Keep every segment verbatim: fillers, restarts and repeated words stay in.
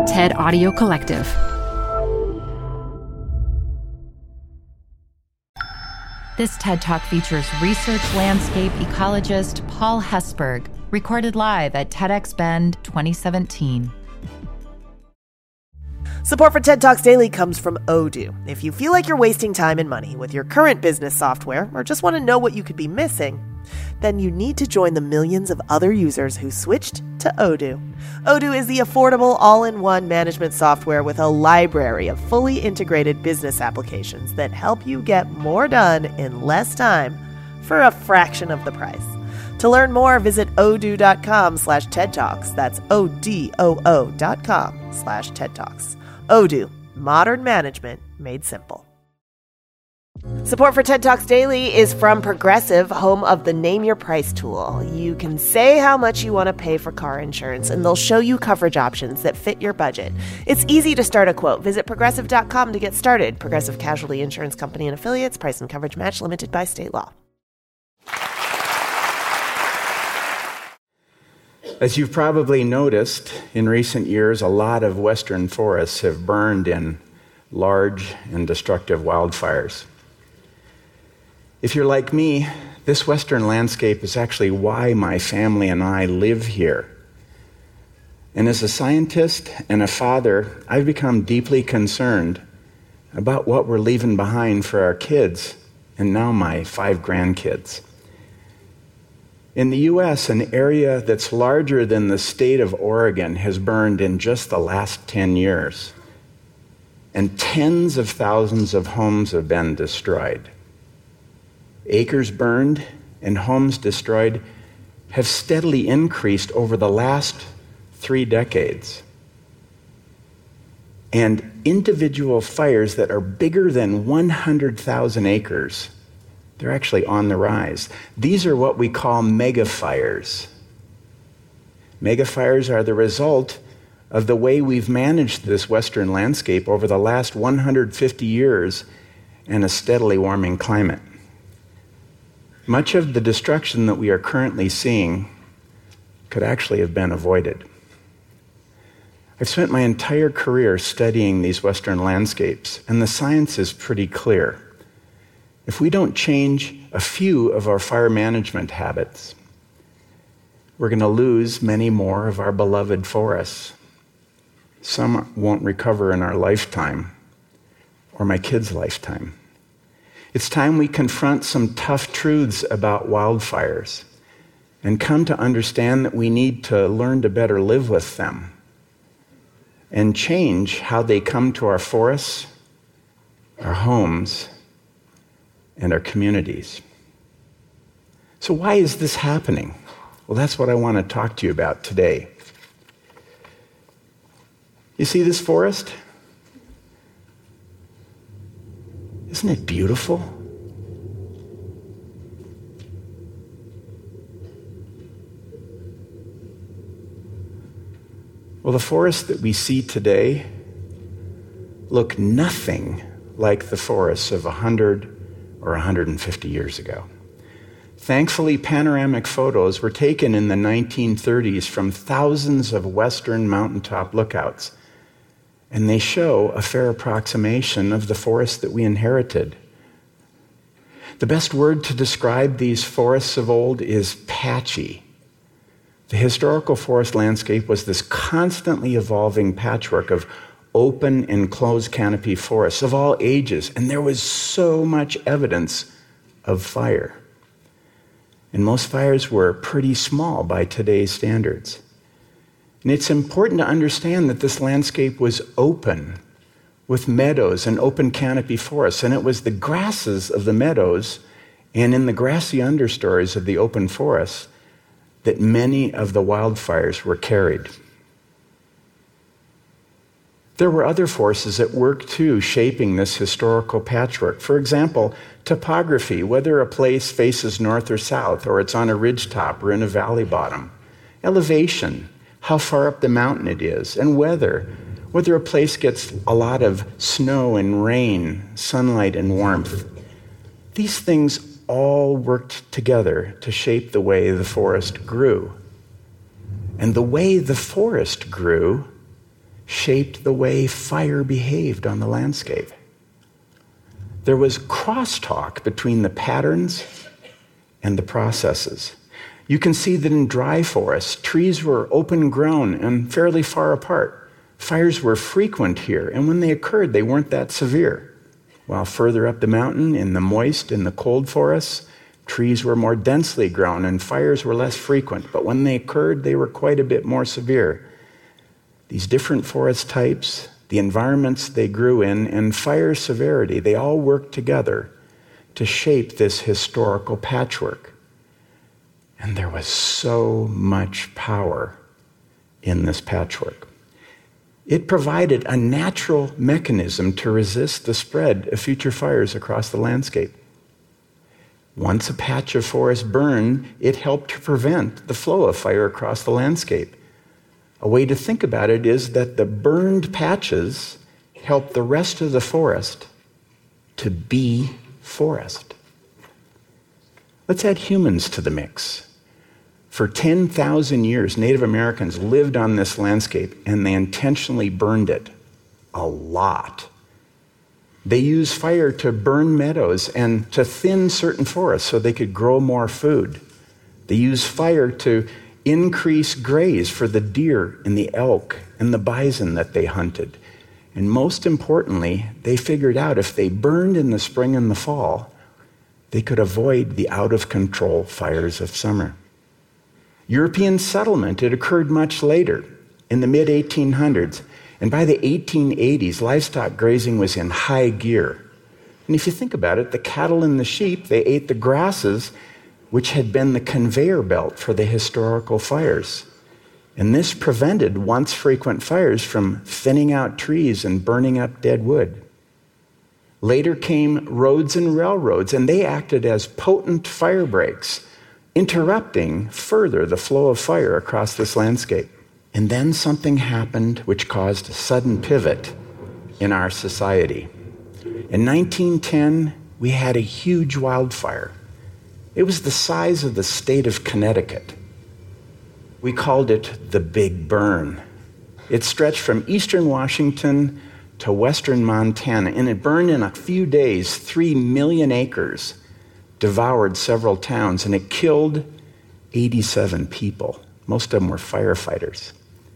TED Audio Collective. This TED Talk features research landscape ecologist Paul Hesburgh, recorded live at TEDx Bend twenty seventeen. Support for TED Talks Daily comes from Odoo. If you feel like you're wasting time and money with your current business software or just want to know what you could be missing, then you need to join the millions of other users who switched to Odoo. Odoo is the affordable all-in-one management software with a library of fully integrated business applications that help you get more done in less time for a fraction of the price. To learn more, visit odoo.com slash TED Talks. That's O-D-O-O dot com slash TED Talks. Odoo, modern management made simple. Support for TED Talks Daily is from Progressive, home of the Name Your Price tool. You can say how much you want to pay for car insurance, and they'll show you coverage options that fit your budget. It's easy to start a quote. Visit progressive dot com to get started. Progressive Casualty Insurance Company and Affiliates. Price and coverage match limited by state law. As you've probably noticed, in recent years, a lot of western forests have burned in large and destructive wildfires. If you're like me, this western landscape is actually why my family and I live here. And as a scientist and a father, I've become deeply concerned about what we're leaving behind for our kids, and now my five grandkids. In the U S, an area that's larger than the state of Oregon has burned in just the last ten years. And tens of thousands of homes have been destroyed. Acres burned and homes destroyed have steadily increased over the last three decades. And individual fires that are bigger than one hundred thousand acres, they're actually on the rise. These are what we call megafires. Megafires are the result of the way we've managed this western landscape over the last one hundred fifty years and a steadily warming climate. Much of the destruction that we are currently seeing could actually have been avoided. I've spent my entire career studying these western landscapes, and the science is pretty clear. If we don't change a few of our fire management habits, we're going to lose many more of our beloved forests. Some won't recover in our lifetime or my kids' lifetime. It's time we confront some tough truths about wildfires and come to understand that we need to learn to better live with them and change how they come to our forests, our homes, and our communities. So why is this happening? Well, that's what I want to talk to you about today. You see this forest? Isn't it beautiful? Well, the forests that we see today look nothing like the forests of one hundred or one hundred fifty years ago. Thankfully, panoramic photos were taken in the nineteen thirties from thousands of western mountaintop lookouts, and they show a fair approximation of the forest that we inherited. The best word to describe these forests of old is patchy. The historical forest landscape was this constantly evolving patchwork of open and closed canopy forests of all ages, and there was so much evidence of fire. And most fires were pretty small by today's standards. And it's important to understand that this landscape was open, with meadows and open canopy forests, and it was the grasses of the meadows and in the grassy understories of the open forests that many of the wildfires were carried. There were other forces at work, too, shaping this historical patchwork. For example, topography, whether a place faces north or south, or it's on a ridgetop or in a valley bottom. Elevation, how far up the mountain it is. And weather, whether a place gets a lot of snow and rain, sunlight and warmth. These things all worked together to shape the way the forest grew. And the way the forest grew shaped the way fire behaved on the landscape. There was crosstalk between the patterns and the processes. You can see that in dry forests, trees were open grown and fairly far apart. Fires were frequent here, and when they occurred, they weren't that severe. While further up the mountain, in the moist and the cold forests, trees were more densely grown and fires were less frequent, but when they occurred, they were quite a bit more severe. These different forest types, the environments they grew in, and fire severity, they all worked together to shape this historical patchwork. And there was so much power in this patchwork. It provided a natural mechanism to resist the spread of future fires across the landscape. Once a patch of forest burned, it helped to prevent the flow of fire across the landscape. A way to think about it is that the burned patches help the rest of the forest to be forest. Let's add humans to the mix. For ten thousand years, Native Americans lived on this landscape, and they intentionally burned it a lot. They used fire to burn meadows and to thin certain forests so they could grow more food. They used fire to increase graze for the deer and the elk and the bison that they hunted. And most importantly, they figured out if they burned in the spring and the fall, they could avoid the out-of-control fires of summer. European settlement, it occurred much later, in the mid eighteen hundreds. And by the eighteen eighties, livestock grazing was in high gear. And if you think about it, the cattle and the sheep, they ate the grasses, which had been the conveyor belt for the historical fires. And this prevented once frequent fires from thinning out trees and burning up dead wood. Later came roads and railroads, and they acted as potent fire breaks, interrupting further the flow of fire across this landscape. And then something happened which caused a sudden pivot in our society. In nineteen ten, we had a huge wildfire. It was the size of the state of Connecticut. We called it the Big Burn. It stretched from eastern Washington to western Montana, and it burned in a few days three million acres, devoured several towns, and it killed eighty-seven people. Most of them were firefighters.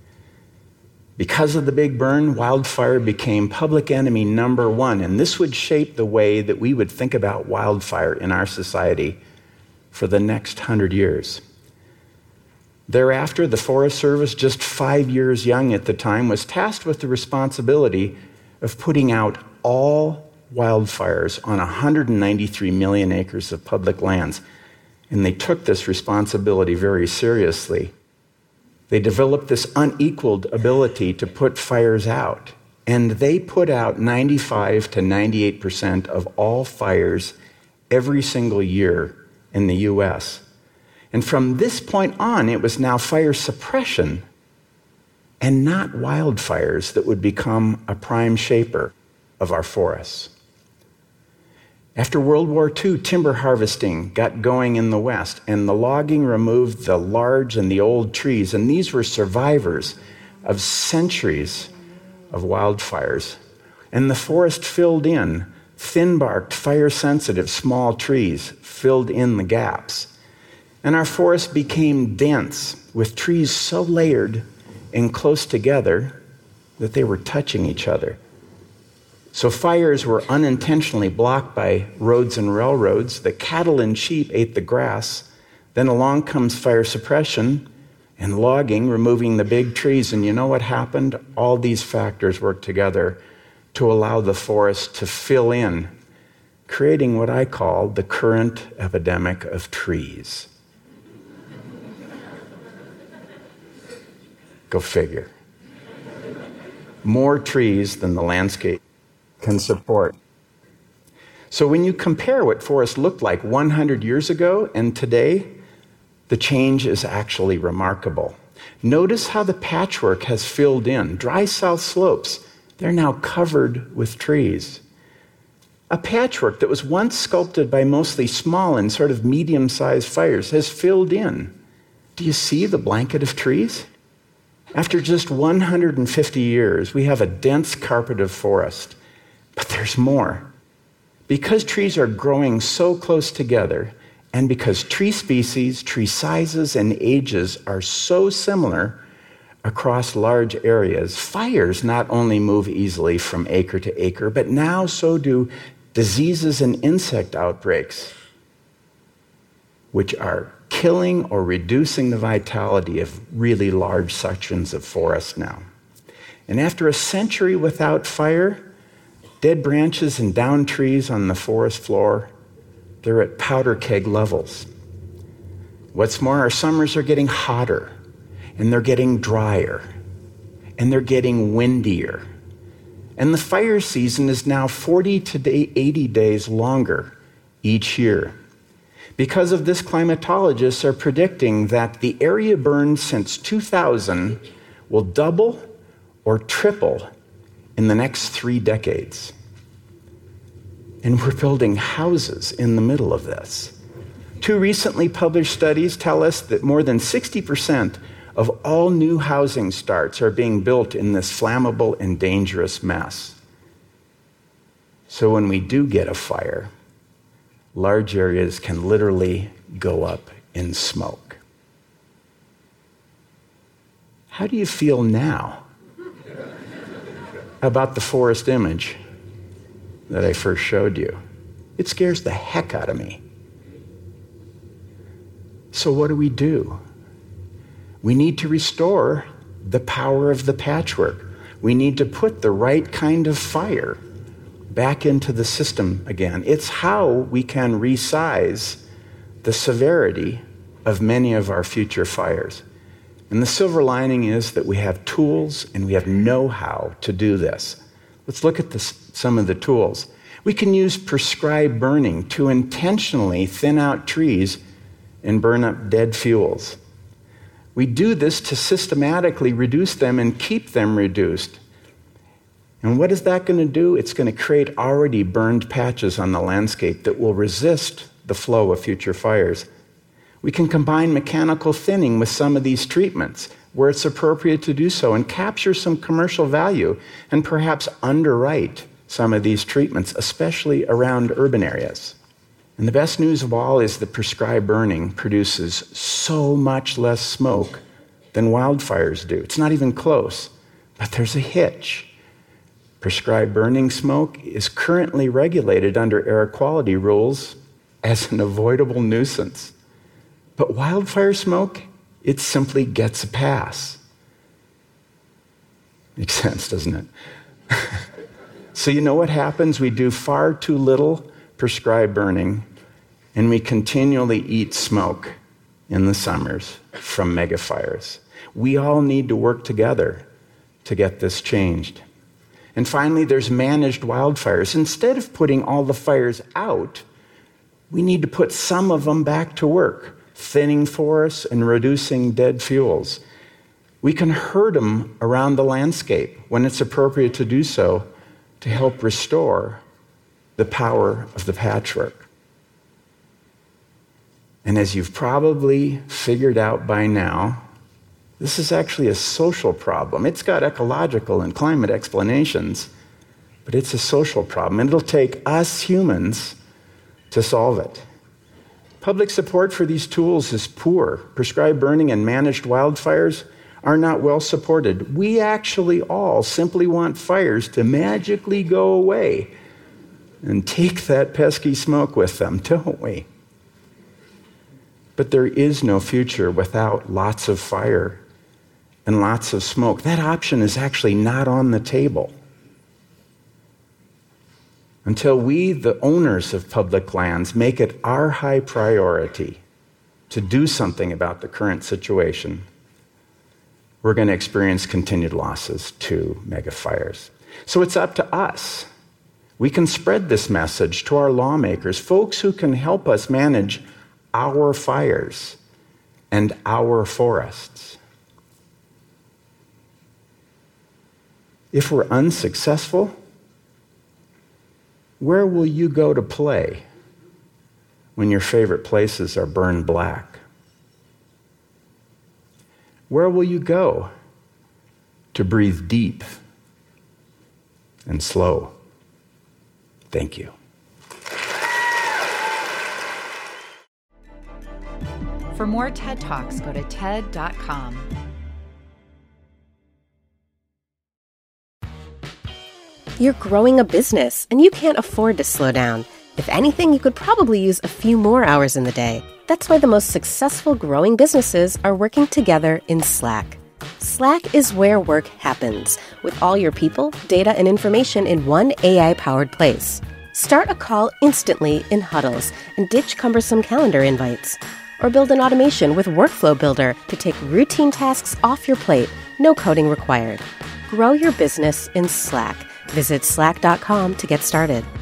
Because of the Big Burn, wildfire became public enemy number one, and this would shape the way that we would think about wildfire in our society for the next hundred years. Thereafter, the Forest Service, just five years young at the time, was tasked with the responsibility of putting out all wildfires on one hundred ninety-three million acres of public lands. And they took this responsibility very seriously. They developed this unequaled ability to put fires out. And they put out ninety-five to ninety-eight percent of all fires every single year in the U S. And from this point on, it was now fire suppression and not wildfires that would become a prime shaper of our forests. After World War Two, timber harvesting got going in the West, and the logging removed the large and the old trees, and these were survivors of centuries of wildfires. And the forest filled in, thin-barked, fire-sensitive small trees filled in the gaps. And our forest became dense, with trees so layered and close together that they were touching each other. So fires were unintentionally blocked by roads and railroads. The cattle and sheep ate the grass. Then along comes fire suppression and logging, removing the big trees. And you know what happened? All these factors worked together to allow the forest to fill in, creating what I call the current epidemic of trees. Go figure. More trees than the landscape can support. So when you compare what forests looked like one hundred years ago and today, the change is actually remarkable. Notice how the patchwork has filled in. Dry south slopes, they're now covered with trees. A patchwork that was once sculpted by mostly small and sort of medium-sized fires has filled in. Do you see the blanket of trees? After just one hundred fifty years, we have a dense carpet of forest. But there's more. Because trees are growing so close together, and because tree species, tree sizes, and ages are so similar across large areas, fires not only move easily from acre to acre, but now so do diseases and insect outbreaks, which are killing or reducing the vitality of really large sections of forest now. And after a century without fire, dead branches and downed trees on the forest floor, they're at powder keg levels. What's more, our summers are getting hotter, and they're getting drier, and they're getting windier. And the fire season is now forty to eighty days longer each year. Because of this, climatologists are predicting that the area burned since two thousand will double or triple in the next three decades. And we're building houses in the middle of this. Two recently published studies tell us that more than sixty percent of all new housing starts are being built in this flammable and dangerous mess. So when we do get a fire, large areas can literally go up in smoke. How do you feel now about the forest image that I first showed you? It scares the heck out of me. So what do we do? We need to restore the power of the patchwork. We need to put the right kind of fire back into the system again. It's how we can resize the severity of many of our future fires. And the silver lining is that we have tools and we have know-how to do this. Let's look at this, some of the tools. We can use prescribed burning to intentionally thin out trees and burn up dead fuels. We do this to systematically reduce them and keep them reduced. And what is that going to do? It's going to create already burned patches on the landscape that will resist the flow of future fires. We can combine mechanical thinning with some of these treatments where it's appropriate to do so and capture some commercial value and perhaps underwrite some of these treatments, especially around urban areas. And the best news of all is that prescribed burning produces so much less smoke than wildfires do. It's not even close, but there's a hitch. Prescribed burning smoke is currently regulated under air quality rules as an avoidable nuisance. But wildfire smoke, it simply gets a pass. Makes sense, doesn't it? So you know what happens? We do far too little prescribed burning, and we continually eat smoke in the summers from megafires. We all need to work together to get this changed. And finally, there's managed wildfires. Instead of putting all the fires out, we need to put some of them back to work, thinning forests and reducing dead fuels. We can herd them around the landscape when it's appropriate to do so to help restore the power of the patchwork. And as you've probably figured out by now, this is actually a social problem. It's got ecological and climate explanations, but it's a social problem, and it'll take us humans to solve it. Public support for these tools is poor. Prescribed burning and managed wildfires are not well supported. We actually all simply want fires to magically go away and take that pesky smoke with them, don't we? But there is no future without lots of fire and lots of smoke. That option is actually not on the table. Until we, the owners of public lands, make it our high priority to do something about the current situation, we're going to experience continued losses to megafires. So it's up to us. We can spread this message to our lawmakers, folks who can help us manage our fires and our forests. If we're unsuccessful, where will you go to play when your favorite places are burned black? Where will you go to breathe deep and slow. Thank you. For more TED Talks, go to ted dot com. You're growing a business, and you can't afford to slow down. If anything, you could probably use a few more hours in the day. That's why the most successful growing businesses are working together in Slack. Slack is where work happens, with all your people, data, and information in one A I-powered place. Start a call instantly in huddles and ditch cumbersome calendar invites. Or build an automation with Workflow Builder to take routine tasks off your plate, no coding required. Grow your business in Slack. Visit slack dot com to get started.